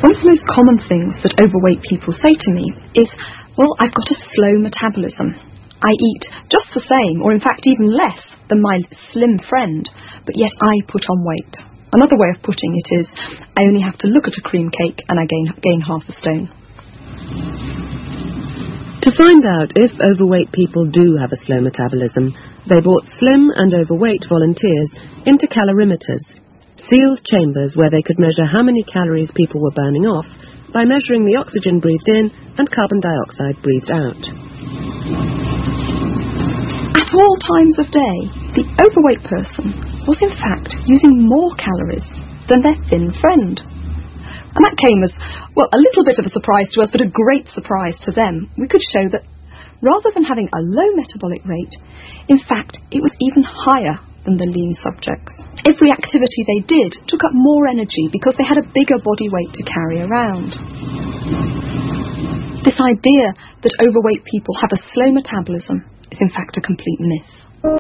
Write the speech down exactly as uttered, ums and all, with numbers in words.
One of the most common things that overweight people say to me is, well, I've got a slow metabolism. I eat just the same, or in fact even less, than my slim friend, but yet I put on weight. Another way of putting it is, I only have to look at a cream cake and I gain, gain half a stone. To find out if overweight people do have a slow metabolism, they brought slim and overweight volunteers into calorimeters, sealed chambers where they could measure how many calories people were burning off by measuring the oxygen breathed in and carbon dioxide breathed out. At all times of day, the overweight person was in fact using more calories than their thin friend. And that came as, well, a little bit of a surprise to us, but a great surprise to them. We could show that rather than having a low metabolic rate, in fact, it was even higher than the lean subjects. Every activity they did took up more energy because they had a bigger body weight to carry around. This idea that overweight people have a slow metabolism is in fact a complete myth.